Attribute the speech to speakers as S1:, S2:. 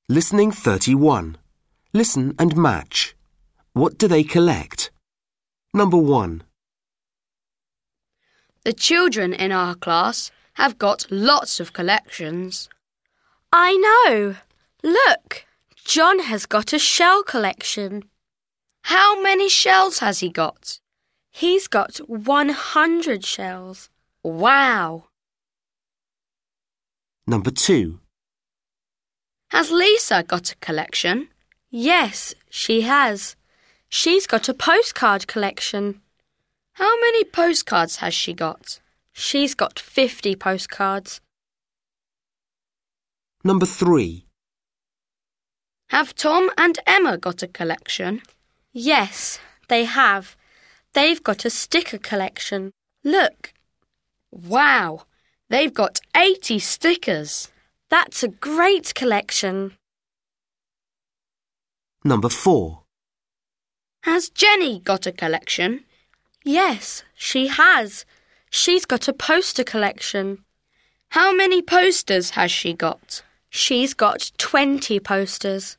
S1: Listening 31. Listen and match. What do they collect? Number 1.
S2: The children in our class have got lots of collections.
S3: I know. Look, John has got a shell collection.
S2: How many shells has he got?
S3: He's got 100 shells.
S2: Wow!
S1: Number 2.
S2: Has Lisa got a collection?
S3: Yes, she has. She's got a postcard collection.
S2: How many postcards has she got?
S3: She's got 50 postcards.
S1: Number 3.
S2: Have Tom and Emma got a collection?
S3: Yes, they have. They've got a sticker collection. Look.
S2: Wow! They've got 80 stickers.
S3: That's a great collection.
S1: Number 4.
S2: Has Jenny got a collection?
S3: Yes, she has. She's got a poster collection.
S2: How many posters has she got?
S3: She's got 20 posters.